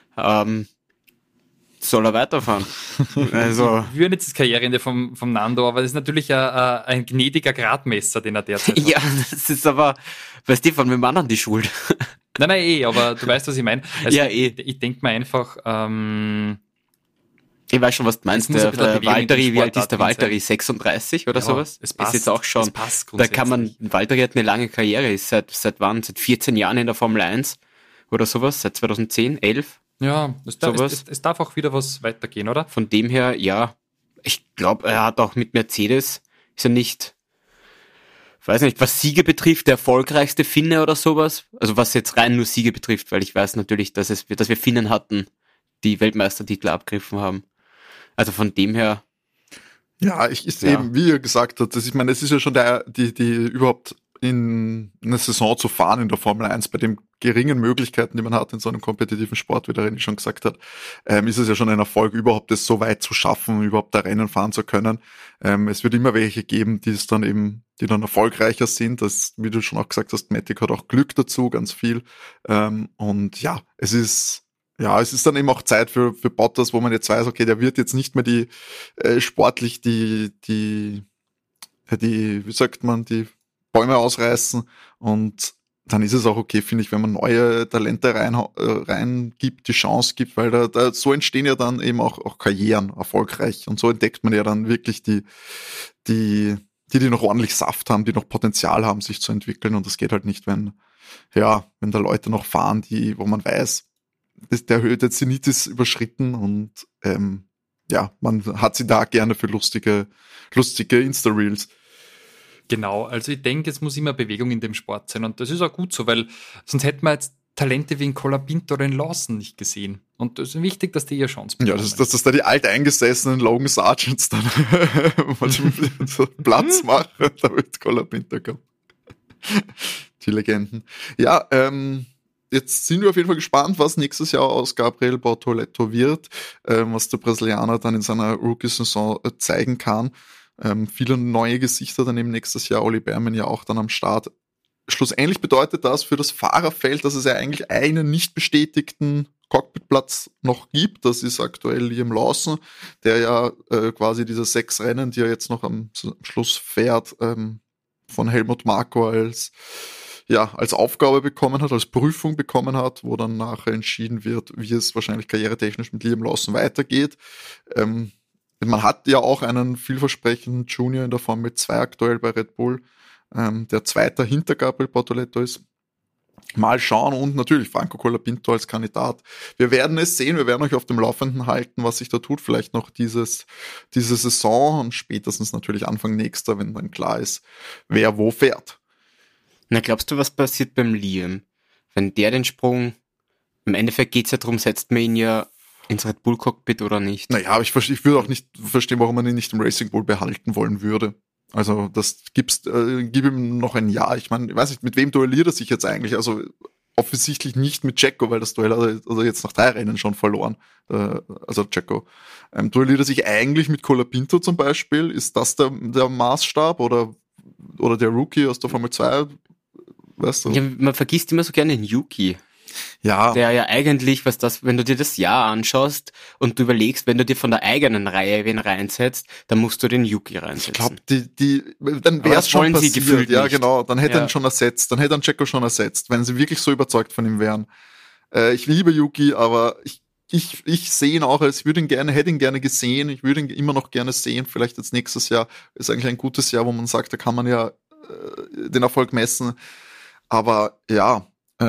soll er weiterfahren. Also. Wir hören jetzt das Karriereende vom Nando, aber das ist natürlich ein gnädiger Gradmesser, den er derzeit hat. Ja, das ist aber, weißt du, von wem anderen die Schuld? Nein, aber du weißt, was ich meine. Also Ja, ich denke mir einfach, Er Ich weiß schon, was du meinst. Es muss ein bisschen Der Bewegung in Valtteri, wie alt ist der Sportarten Valtteri? 36 oder Ja, sowas? es passt. Ist jetzt auch schon. Es passt Da kann man, grundsätzlich. Valtteri hat eine lange Karriere, ist seit wann? Seit 14 Jahren in der Formel 1 oder sowas? Seit 2010, 11? Ja, Sowas. es darf auch wieder was weitergehen, oder? Von dem her, ja. Ich glaube, er hat auch mit Mercedes, ist er nicht, weiß nicht, was Siege betrifft, der erfolgreichste Finne oder sowas. Also was jetzt rein nur Siege betrifft, weil ich weiß natürlich, dass wir Finnen hatten, die Weltmeistertitel abgegriffen haben. Also von dem her, Ja, ich ist Ja. eben, wie ihr gesagt habt, ich meine, es ist ja schon die überhaupt in eine Saison zu fahren in der Formel 1 bei den geringen Möglichkeiten, die man hat in so einem kompetitiven Sport, wie der René schon gesagt hat, ist es ja schon ein Erfolg, überhaupt das so weit zu schaffen, überhaupt da Rennen fahren zu können. Es wird immer welche geben, die dann erfolgreicher sind. Das, wie du schon auch gesagt hast, Matic hat auch Glück dazu, ganz viel. Und ja, es ist dann eben auch Zeit für Bottas, wo man jetzt weiß, okay, der wird jetzt nicht mehr sportlich wie sagt man, die Bäume ausreißen, und dann ist es auch okay, finde ich, wenn man neue Talente reingibt, die Chance gibt, weil da so entstehen ja dann eben auch Karrieren erfolgreich, und so entdeckt man ja dann wirklich die noch ordentlich Saft haben, die noch Potenzial haben, sich zu entwickeln, und das geht halt nicht, wenn da Leute noch fahren, wo man weiß, der Zenit ist überschritten, und man hat sie da gerne für lustige Insta-Reels. Genau, also ich denke, es muss immer Bewegung in dem Sport sein und das ist auch gut so, weil sonst hätten wir jetzt Talente wie in Colapinto oder in Lawson nicht gesehen. Und es ist wichtig, dass die ihre Chance bekommen. Ja, dass da die alteingesessenen Logan Sargents dann mal so Platz machen, damit Colapinto kommt. Die Legenden. Ja, jetzt sind wir auf jeden Fall gespannt, was nächstes Jahr aus Gabriel Bortoleto wird, was der Brasilianer dann in seiner Rookie-Saison zeigen kann. Viele neue Gesichter dann eben nächstes Jahr, Oli Berman ja auch dann am Start. Schlussendlich bedeutet das für das Fahrerfeld, dass es ja eigentlich einen nicht bestätigten Cockpitplatz noch gibt. Das ist aktuell Liam Lawson, der ja quasi diese 6 Rennen, die er jetzt noch am Schluss fährt, von Helmut Marko als Aufgabe bekommen hat, als Prüfung bekommen hat, wo dann nachher entschieden wird, wie es wahrscheinlich karrieretechnisch mit Liam Lawson weitergeht. Man hat ja auch einen vielversprechenden Junior in der Formel 2 aktuell bei Red Bull, der Zweiter hinter Gabriel Bortoleto ist. Mal schauen, und natürlich Franco Colapinto als Kandidat. Wir werden es sehen, wir werden euch auf dem Laufenden halten, was sich da tut. Vielleicht noch diese Saison und spätestens natürlich Anfang nächster, wenn dann klar ist, wer wo fährt. na glaubst du, was passiert beim Liam? Wenn der den Sprung, im Endeffekt geht's ja darum, setzt man ihn ja ins Red Bull Cockpit oder nicht? Naja, aber ich würde auch nicht verstehen, warum man ihn nicht im Racing Bull behalten wollen würde. Also das gib ihm noch ein Jahr. Ich meine, ich weiß nicht, mit wem duelliert er sich jetzt eigentlich? Also offensichtlich nicht mit Checo, weil das Duell hat er also jetzt nach 3 Rennen schon verloren. Also Checo. Duelliert er sich eigentlich mit Colapinto zum Beispiel? Ist das der Maßstab oder der Rookie aus der Formel 2? Weißt du? Ja, man vergisst immer so gerne den Yuki, Ja, der ja eigentlich, wenn du dir das Jahr anschaust und du überlegst, wenn du dir von der eigenen Reihe wen reinsetzt, dann musst du den Yuki ich reinsetzen. glaube, dann Aber wäre das es schon wollen sie passiert. gefühlt Ja, nicht. genau. Dann hätte er Ja. ihn schon ersetzt. Dann hätte er Checo schon ersetzt, wenn sie wirklich so überzeugt von ihm wären. Ich liebe Yuki, aber ich sehe ihn auch, als hätte ihn gerne gesehen. Ich würde ihn immer noch gerne sehen. Vielleicht jetzt nächstes Jahr ist eigentlich ein gutes Jahr, wo man sagt, da kann man ja den Erfolg messen. Aber ja,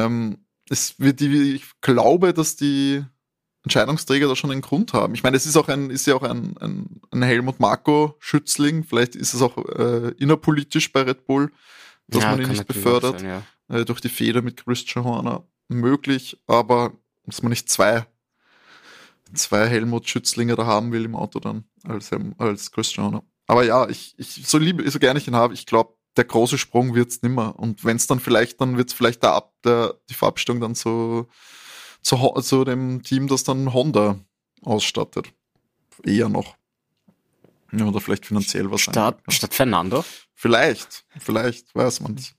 ich glaube, dass die Entscheidungsträger da schon einen Grund haben. Ich meine, es ist ja auch ein Helmut Marko Schützling. Vielleicht ist es auch innerpolitisch bei Red Bull, dass man ihn kann nicht natürlich befördert. auch sein, ja. Durch die Fehde mit Christian Horner möglich, aber dass man nicht zwei Helmut Schützlinge da haben will im Auto dann als Christian Horner. Aber ja, so gerne ich ihn habe, ich glaube, der große Sprung wird's nimmer. Und wenn es dann wird's vielleicht die Verabschiedung dann zu dem Team, das dann Honda ausstattet. Eher noch. Ja, oder vielleicht finanziell was Statt Fernando? Vielleicht, weiß man nicht.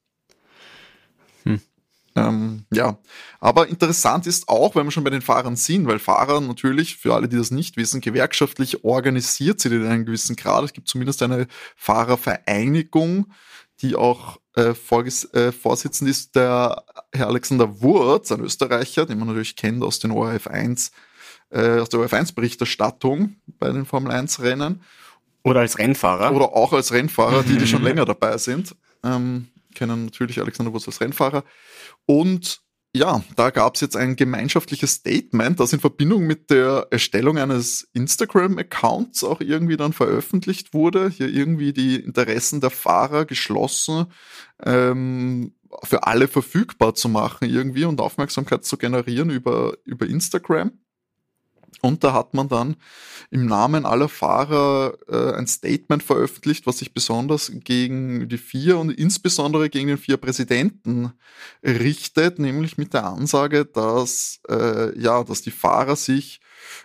Ja, aber interessant ist auch, wenn wir schon bei den Fahrern sind, weil Fahrer natürlich, für alle, die das nicht wissen, gewerkschaftlich organisiert sind in einem gewissen Grad. Es gibt zumindest eine Fahrervereinigung, die auch Vorsitzend ist der Herr Alexander Wurz, ein Österreicher, den man natürlich kennt aus den ORF 1 aus der ORF1-Berichterstattung bei den Formel-1-Rennen. Oder als Rennfahrer. Oder auch als Rennfahrer, die schon länger dabei sind. Kennen natürlich Alexander Wurz als Rennfahrer. Und ja, da gab es jetzt ein gemeinschaftliches Statement, das in Verbindung mit der Erstellung eines Instagram-Accounts auch irgendwie dann veröffentlicht wurde. Hier irgendwie die Interessen der Fahrer geschlossen für alle verfügbar zu machen irgendwie und Aufmerksamkeit zu generieren über Instagram. Und da hat man dann im Namen aller Fahrer ein Statement veröffentlicht, was sich besonders gegen die 4 und insbesondere gegen den 4 Präsidenten richtet, nämlich mit der Ansage, dass die Fahrer sich,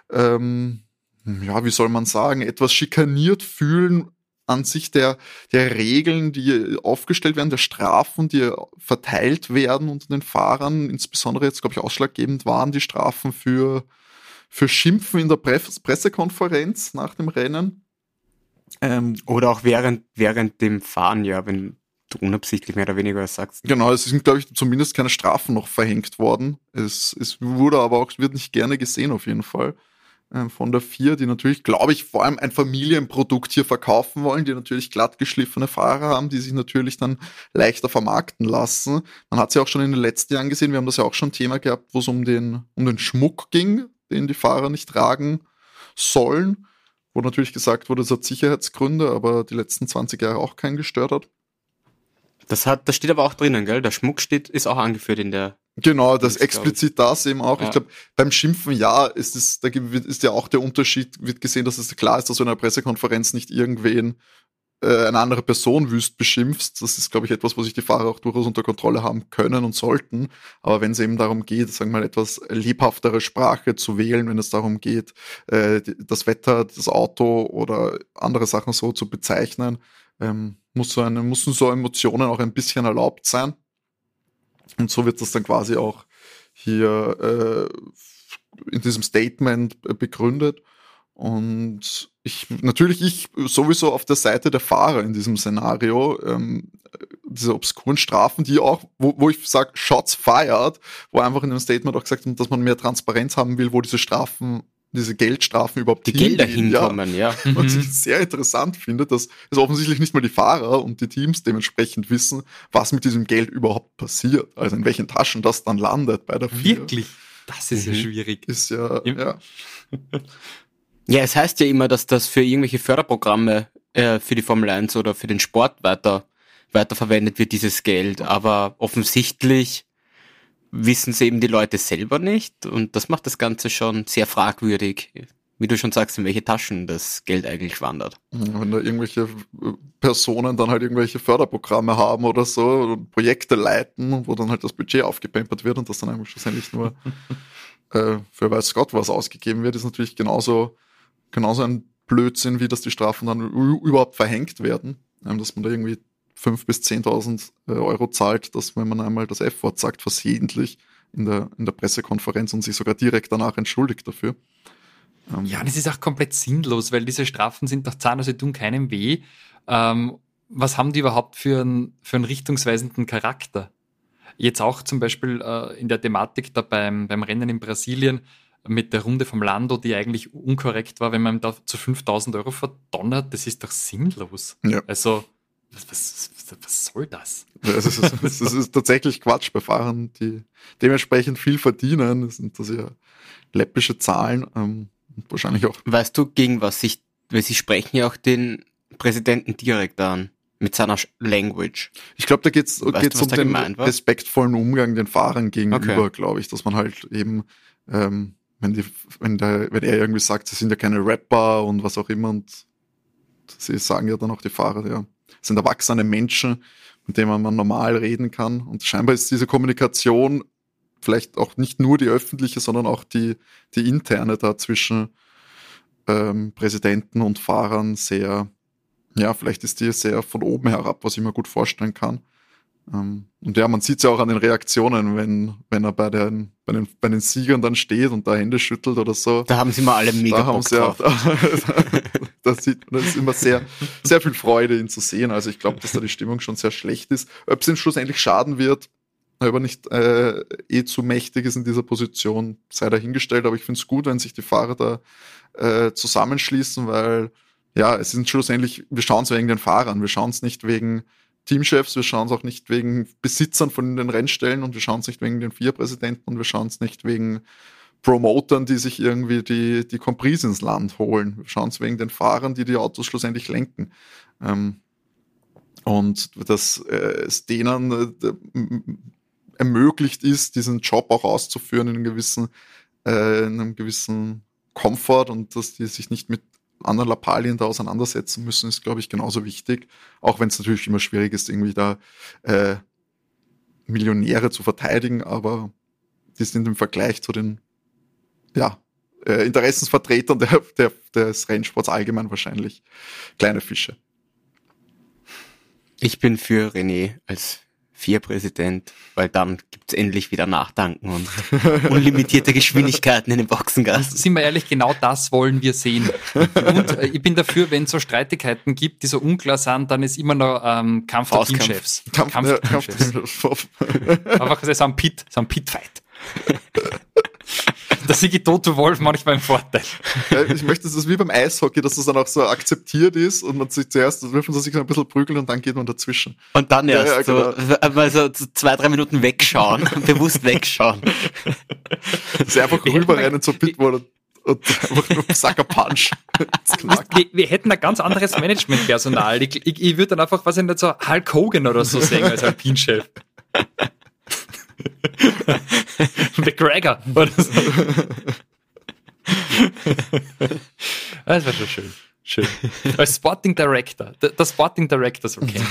wie soll man sagen, etwas schikaniert fühlen an sich der Regeln, die aufgestellt werden, der Strafen, die verteilt werden unter den Fahrern, insbesondere jetzt, glaube ich, ausschlaggebend waren die Strafen für Schimpfen in der Pressekonferenz nach dem Rennen. Oder auch während dem Fahren, ja, wenn du unabsichtlich mehr oder weniger was sagst. Genau, es sind, glaube ich, zumindest keine Strafen noch verhängt worden. Es wurde aber auch, wird nicht gerne gesehen auf jeden Fall. Von der 4, die natürlich, glaube ich, vor allem ein Familienprodukt hier verkaufen wollen, die natürlich glatt geschliffene Fahrer haben, die sich natürlich dann leichter vermarkten lassen. Man hat es ja auch schon in den letzten Jahren gesehen, wir haben das ja auch schon ein Thema gehabt, wo es um den Schmuck ging, den die Fahrer nicht tragen sollen, wo natürlich gesagt wurde, es hat Sicherheitsgründe, aber die letzten 20 Jahre auch keinen gestört hat. Das steht aber auch drinnen, gell? Der Schmuck ist auch angeführt in der... Genau, das explizit das eben auch. Ja. Ich glaube, beim Schimpfen, da ist ja auch der Unterschied, wird gesehen, dass es klar ist, dass du in einer Pressekonferenz nicht irgendwen, eine andere Person wüst beschimpfst. Das ist, glaube ich, etwas, wo sich die Fahrer auch durchaus unter Kontrolle haben können und sollten. Aber wenn es eben darum geht, sagen wir mal, etwas lebhaftere Sprache zu wählen, wenn es darum geht, das Wetter, das Auto oder andere Sachen so zu bezeichnen, müssen so Emotionen auch ein bisschen erlaubt sein. Und so wird das dann quasi auch hier in diesem Statement begründet. Und ich sowieso auf der Seite der Fahrer in diesem Szenario, diese obskuren Strafen, die auch, wo ich sage, Shots fired, wo einfach in dem Statement auch gesagt wird, dass man mehr Transparenz haben will, wo diese Geldstrafen überhaupt die Gelder hinkommen, ja. Was ich sehr interessant finde, dass es offensichtlich nicht mal die Fahrer und die Teams dementsprechend wissen, was mit diesem Geld überhaupt passiert. Also in welchen Taschen das dann landet bei der 4. Wirklich? Das ist ja schwierig. Ist ja. Ja, es heißt ja immer, dass das für irgendwelche Förderprogramme für die Formel 1 oder für den Sport weiterverwendet wird, dieses Geld. Aber offensichtlich wissen es eben die Leute selber nicht und das macht das Ganze schon sehr fragwürdig, wie du schon sagst, in welche Taschen das Geld eigentlich wandert. Wenn da irgendwelche Personen dann halt irgendwelche Förderprogramme haben oder so und Projekte leiten, wo dann halt das Budget aufgepampert wird und das dann eigentlich schlussendlich nur für weiß Gott was ausgegeben wird, ist natürlich genauso ein Blödsinn, wie dass die Strafen dann überhaupt verhängt werden, dass man da irgendwie 5.000 bis 10.000 Euro zahlt, dass wenn man einmal das F-Wort sagt, versehentlich in der Pressekonferenz und sich sogar direkt danach entschuldigt dafür. Ja, das ist auch komplett sinnlos, weil diese Strafen sind doch zahn, also tun keinem weh. Was haben die überhaupt für einen richtungsweisenden Charakter? Jetzt auch zum Beispiel in der Thematik da beim Rennen in Brasilien mit der Runde vom Lando, die eigentlich unkorrekt war, wenn man da zu 5.000 Euro verdonnert, das ist doch sinnlos. Ja. Also was soll das? Das ist tatsächlich Quatsch bei Fahrern, die dementsprechend viel verdienen. Das sind ja läppische Zahlen und wahrscheinlich auch. Weißt du, gegen was weil sie sprechen ja auch den Präsidenten direkt an mit seiner Language. Ich glaube, da geht's um den respektvollen Umgang den Fahrern gegenüber, glaube ich, dass man halt eben, wenn er irgendwie sagt, sie sind ja keine Rapper und was auch immer und sie sagen ja dann auch die Fahrer, ja, sind erwachsene Menschen, mit denen man normal reden kann. Und scheinbar ist diese Kommunikation vielleicht auch nicht nur die öffentliche, sondern auch die interne da zwischen Präsidenten und Fahrern sehr, ja, vielleicht ist die sehr von oben herab, was ich mir gut vorstellen kann. Und ja, man sieht es ja auch an den Reaktionen, wenn er bei den Siegern dann steht und da Hände schüttelt oder so. Da haben sie mal alle mega Bock drauf. Das ist immer sehr, sehr viel Freude, ihn zu sehen. Also ich glaube, dass da die Stimmung schon sehr schlecht ist. Ob es ihm schlussendlich schaden wird, aber nicht zu mächtig ist in dieser Position, sei dahingestellt. Aber ich finde es gut, wenn sich die Fahrer da zusammenschließen, weil ja, es sind schlussendlich, wir schauen es wegen den Fahrern, wir schauen es nicht wegen Teamchefs, wir schauen es auch nicht wegen Besitzern von den Rennstellen und wir schauen es nicht wegen den FIA-Präsidenten und wir schauen es nicht wegen Promotern, die sich irgendwie die Compris ins Land holen. Wir schauen es wegen den Fahrern, die Autos schlussendlich lenken. Und dass es denen ermöglicht ist, diesen Job auch auszuführen in einem gewissen Komfort und dass die sich nicht mit anderen Lappalien da auseinandersetzen müssen, ist, glaube ich, genauso wichtig. Auch wenn es natürlich immer schwierig ist, irgendwie da Millionäre zu verteidigen, aber die sind im Vergleich zu den Interessensvertretern des Rennsports allgemein wahrscheinlich kleine Fische. Ich bin für René als FIA-Präsident, weil dann gibt's endlich wieder Nachtanken und unlimitierte Geschwindigkeiten in den Boxengassen. Sind wir ehrlich, genau das wollen wir sehen. Und ich bin dafür, wenn es so Streitigkeiten gibt, die so unklar sind, dann ist immer noch Kampf der Teamchefs. Kampf der Teamchefs. Einfach, das ist ein Pit-Fight. Der Sigi Toto Wolf manchmal im Vorteil. Ja, ich möchte, dass es wie beim Eishockey, dass es dann auch so akzeptiert ist und man sich zuerst dürfen sie sich ein bisschen prügeln und dann geht man dazwischen. Und dann erst genau. mal so 2-3 Minuten wegschauen, bewusst wegschauen. Das ist einfach rüberrennen zur Pitwall und einfach nur Sucker Punch. Wir hätten ein ganz anderes Managementpersonal. Ich würde dann einfach, was ich nicht, so Hulk Hogan oder so sehen als Alpinchef. McGregor oder so. Das war schon schön. Als Sporting Director. Der Sporting Director ist okay.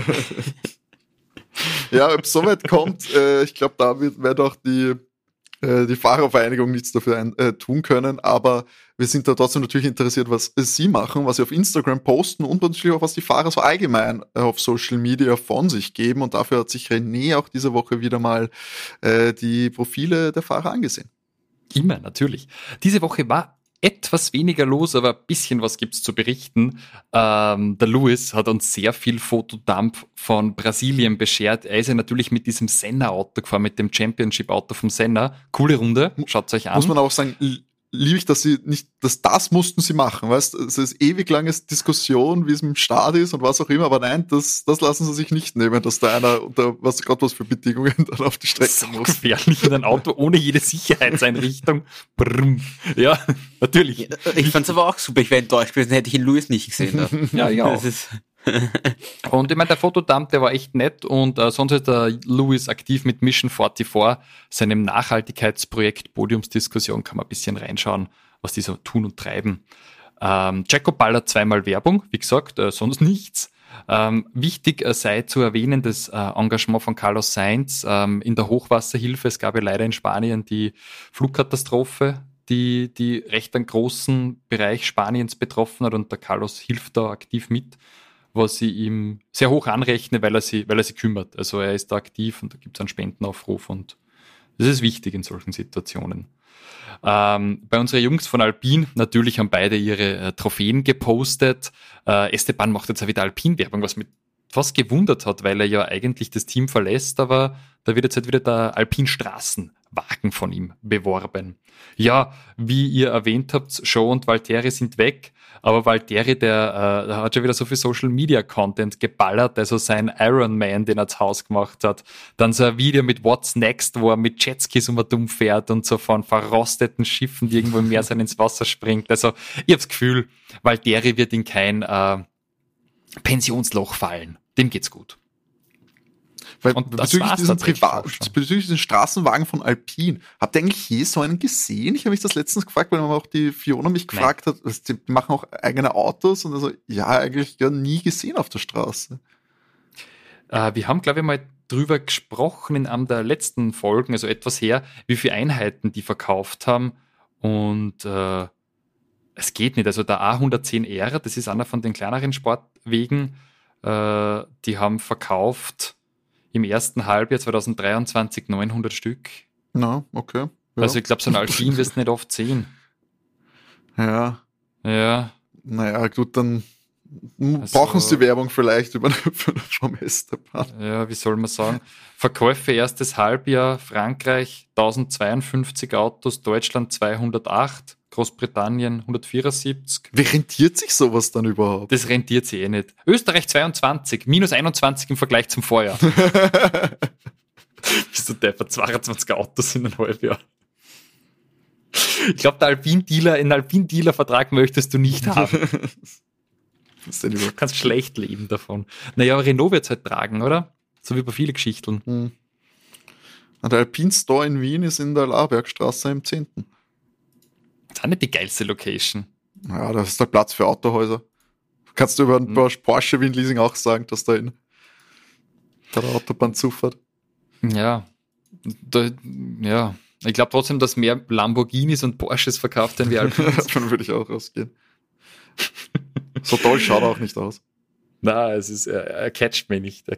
Ja, ob es soweit kommt, ich glaube, da wird auch die Fahrervereinigung nichts dafür tun können, aber wir sind da trotzdem natürlich interessiert, was sie machen, was sie auf Instagram posten und natürlich auch, was die Fahrer so allgemein auf Social Media von sich geben, und dafür hat sich René auch diese Woche wieder mal die Profile der Fahrer angesehen. Immer, natürlich. Diese Woche war etwas weniger los, aber ein bisschen was gibt's zu berichten. Der Lewis hat uns sehr viel Fotodump von Brasilien beschert. Er ist ja natürlich mit diesem Senna-Auto gefahren, mit dem Championship-Auto vom Senna. Coole Runde, schaut's euch an. Muss man auch sagen, liebe ich, dass sie nicht, das mussten sie machen, weißt, es ist ewig langes Diskussion, wie es im Start ist und was auch immer, aber nein, das lassen sie sich nicht nehmen, dass da einer unter was für Bedingungen dann auf die Strecke so muss. Gefährlich in ein Auto ohne jede Sicherheitseinrichtung. Brumm. Ja, natürlich. Ja, ich fand's aber auch super, ich wäre enttäuscht gewesen, hätte ich ihn Lewis nicht gesehen. Ja, ja. Das ist Und ich meine, der Fotodump, der war echt nett, und sonst ist der Lewis aktiv mit Mission 44, seinem Nachhaltigkeitsprojekt Podiumsdiskussion, kann man ein bisschen reinschauen, was die so tun und treiben. Jaco ballert zweimal Werbung, wie gesagt, sonst nichts. Wichtig sei zu erwähnen, das Engagement von Carlos Sainz in der Hochwasserhilfe. Es gab ja leider in Spanien die Flugkatastrophe, die recht einen großen Bereich Spaniens betroffen hat, und der Carlos hilft da aktiv mit, was ich ihm sehr hoch anrechne, weil er sich kümmert. Also er ist da aktiv und da gibt es einen Spendenaufruf, und das ist wichtig in solchen Situationen. Bei unseren Jungs von Alpine, natürlich haben beide ihre Trophäen gepostet. Esteban macht jetzt auch wieder Alpine-Werbung, was mich fast gewundert hat, weil er ja eigentlich das Team verlässt, aber da wird jetzt halt wieder der Alpine-Straßenwagen von ihm beworben. Ja, wie ihr erwähnt habt, Joe und Valtteri sind weg, aber Valtteri, der hat schon wieder so viel Social-Media-Content geballert, also sein Ironman, den er zu Hause gemacht hat, dann so ein Video mit What's Next, wo er mit Jetskis dumm fährt und so von verrosteten Schiffen, die irgendwo im Meer sind, ins Wasser springt. Also ich habe das Gefühl, Valtteri wird in kein Pensionsloch fallen. Dem geht's gut. Weil Und bezüglich diesen Straßenwagen von Alpine, habt ihr eigentlich je so einen gesehen? Ich habe mich das letztens gefragt, weil auch die Fiona mich gefragt hat, die machen auch eigene Autos, und also, ja, eigentlich ja nie gesehen auf der Straße. Wir haben, glaube ich, mal drüber gesprochen in einem der letzten Folgen, also etwas her, wie viele Einheiten die verkauft haben, und es geht nicht. Also der A110R, das ist einer von den kleineren Sportwegen, die haben verkauft im ersten Halbjahr 2023 900 Stück. Na, okay. Ja. Also ich glaube, so ein Alpine wirst du nicht oft sehen. Ja. Ja. Naja, gut, dann Brauchen Sie die Werbung vielleicht über vom Esteban? Ja, wie soll man sagen? Verkäufe erstes Halbjahr, Frankreich 1052 Autos, Deutschland 208, Großbritannien 174. Wie rentiert sich sowas dann überhaupt? Das rentiert sich eh nicht. Österreich 22, minus 21 im Vergleich zum Vorjahr. Bist du deppert, 22 Autos in einem Halbjahr. Ich glaube, einen Alpin-Dealer-Vertrag möchtest du nicht haben. Du kannst schlecht leben davon. Naja, aber Renault wird es halt tragen, oder? So wie bei vielen Geschichten. Der Alpine Store in Wien ist in der Labergstraße im 10. Das ist auch nicht die geilste Location. Ja, da ist der Platz für Autohäuser. Kannst du über ein Porsche Wien Leasing auch sagen, dass da in der Autobahn zufährt? Ja. Ja. Ich glaube trotzdem, dass mehr Lamborghinis und Porsches verkauft werden wie Alpines. Davon würde ich auch rausgehen. So toll schaut er auch nicht aus. Na, er catcht mich nicht.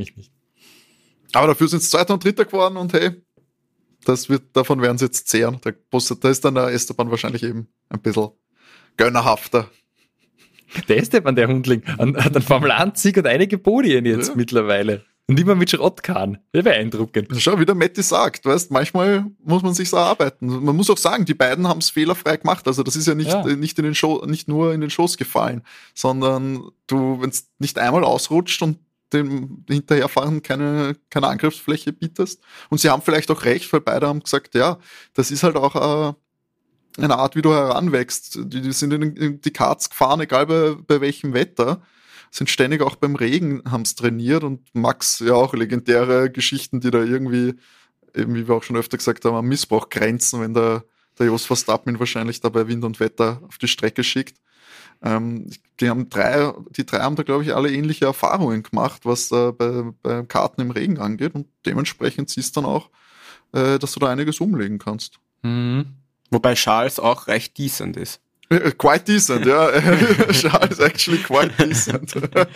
Aber dafür sind es Zweiter und Dritter geworden und hey, davon werden sie jetzt zehren. Da ist dann der Esteban wahrscheinlich eben ein bisschen gönnerhafter. Der Esteban, der Hundling, hat einen Formel-1-Sieg und einige Podien jetzt mittlerweile. Und immer mit Schrottkahn. Das wäre beeindruckend. Schau, wie der Matti sagt, weißt, manchmal muss man sich's erarbeiten. Man muss auch sagen, die beiden haben es fehlerfrei gemacht. Also das ist ja nicht nur in den Schoß gefallen, sondern wenn es nicht einmal ausrutscht und dem Hinterherfahren keine Angriffsfläche bietest. Und sie haben vielleicht auch recht, weil beide haben gesagt, ja, das ist halt auch eine Art, wie du heranwächst. Die sind in die Karts gefahren, egal bei welchem Wetter. Sind ständig auch beim Regen, haben es trainiert und Max ja auch legendäre Geschichten, die da irgendwie, eben wie wir auch schon öfter gesagt haben, am Missbrauch grenzen, wenn der Jos Verstappen ihn wahrscheinlich da bei Wind und Wetter auf die Strecke schickt. Die drei haben da, glaube ich, alle ähnliche Erfahrungen gemacht, was da bei Karten im Regen angeht und dementsprechend siehst du dann auch, dass du da einiges umlegen kannst. Mhm. Wobei Charles auch recht decent ist. Quite decent, ja. Charles actually quite decent.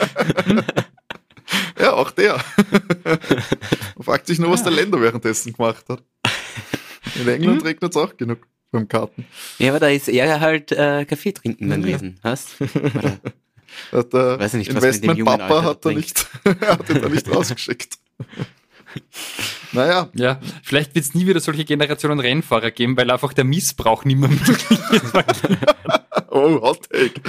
Ja, auch der. Man fragt sich nur, was der Lando währenddessen gemacht hat. In England regnet es auch genug beim Karten. Ja, aber da ist er halt Kaffee trinken dann gewesen, hast? Weiß nicht, Investment-Papa hat er nicht rausgeschickt. Naja. Ja, vielleicht wird es nie wieder solche Generationen Rennfahrer geben, weil einfach der Missbrauch nicht mehr möglich ist. Oh, Hot Take.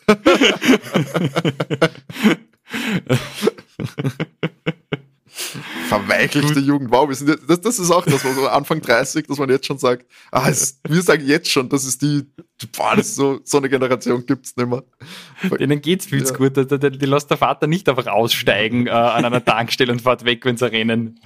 Verweichlichte Jugend. Wow, das ist auch das, was so Anfang 30, dass man jetzt schon sagt, wir sagen jetzt schon, das ist das ist so eine Generation gibt's nicht mehr. Denen geht's viel zu gut. Die lässt der Vater nicht einfach aussteigen an einer Tankstelle und fährt weg, wenn sie rennen.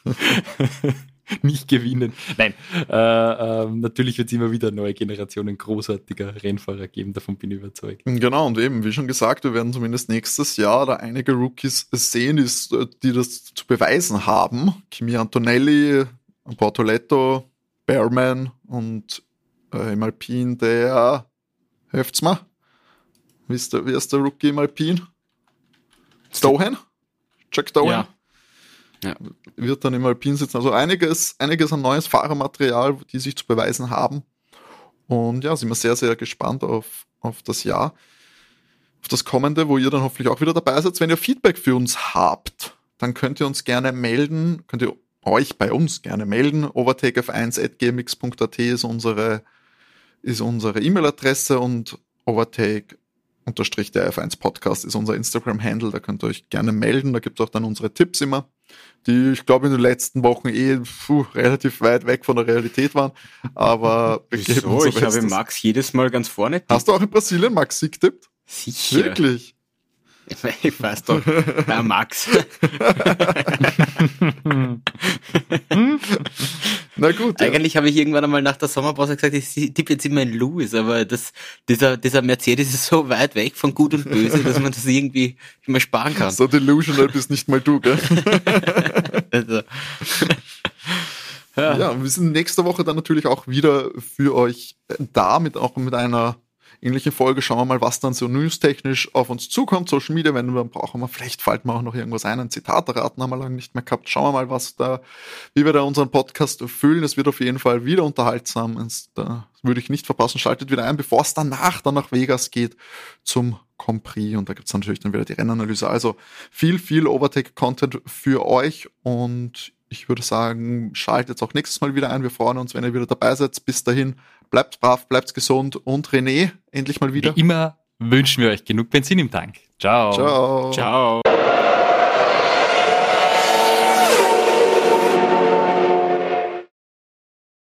Nicht gewinnen. Nein, natürlich wird es immer wieder neue Generationen großartiger Rennfahrer geben, davon bin ich überzeugt. Genau, und eben, wie schon gesagt, wir werden zumindest nächstes Jahr da einige Rookies sehen, die das zu beweisen haben. Kimi Antonelli, Bortoletto, Bearman und im Alpine helft's mal. Wie ist der Rookie im Alpine? Stohan? Jack Stohan? Ja. Wird dann im Alpine sitzen. Also einiges an neues Fahrermaterial, die sich zu beweisen haben. Und ja, sind wir sehr, sehr gespannt auf das Jahr, auf das kommende, wo ihr dann hoffentlich auch wieder dabei seid. Wenn ihr Feedback für uns habt, dann könnt ihr uns gerne melden, könnt ihr euch bei uns gerne melden. overtakef1@gmx.at ist unsere E-Mail-Adresse und overtake_der F1 Podcast ist unser Instagram-Handle, da könnt ihr euch gerne melden, da gibt es auch dann unsere Tipps immer, die ich glaube in den letzten Wochen relativ weit weg von der Realität waren, aber wieso? Ich habe Max jedes Mal ganz vorne tippt. Hast du auch in Brasilien Max Sieg getippt? Sicher. Wirklich? Ich weiß doch, Max. Na gut. Eigentlich habe ich irgendwann einmal nach der Sommerpause gesagt, ich tippe jetzt immer in Lewis, aber dieser Mercedes ist so weit weg von Gut und Böse, dass man das irgendwie immer sparen kann. So delusional bist nicht mal du, gell? Also. Ja, wir sind nächste Woche dann natürlich auch wieder für euch da mit einer ähnliche Folge. Schauen wir mal, was dann so newstechnisch auf uns zukommt. Social Media, wenn wir brauchen wir, vielleicht fällt mir auch noch irgendwas ein Zitat raten, haben wir lange nicht mehr gehabt. Schauen wir mal, wie wir da unseren Podcast füllen. Es wird auf jeden Fall wieder unterhaltsam. Da würde ich nicht verpassen. Schaltet wieder ein, bevor es dann nach Vegas geht zum Grand Prix. Und da gibt es natürlich dann wieder die Rennanalyse. Also viel Overtake-Content für euch. Und ich würde sagen, schaltet auch nächstes Mal wieder ein. Wir freuen uns, wenn ihr wieder dabei seid. Bis dahin, bleibt brav, bleibt gesund. Und René, endlich mal wieder. Wie immer wünschen wir euch genug Benzin im Tank. Ciao. Ciao. Ciao.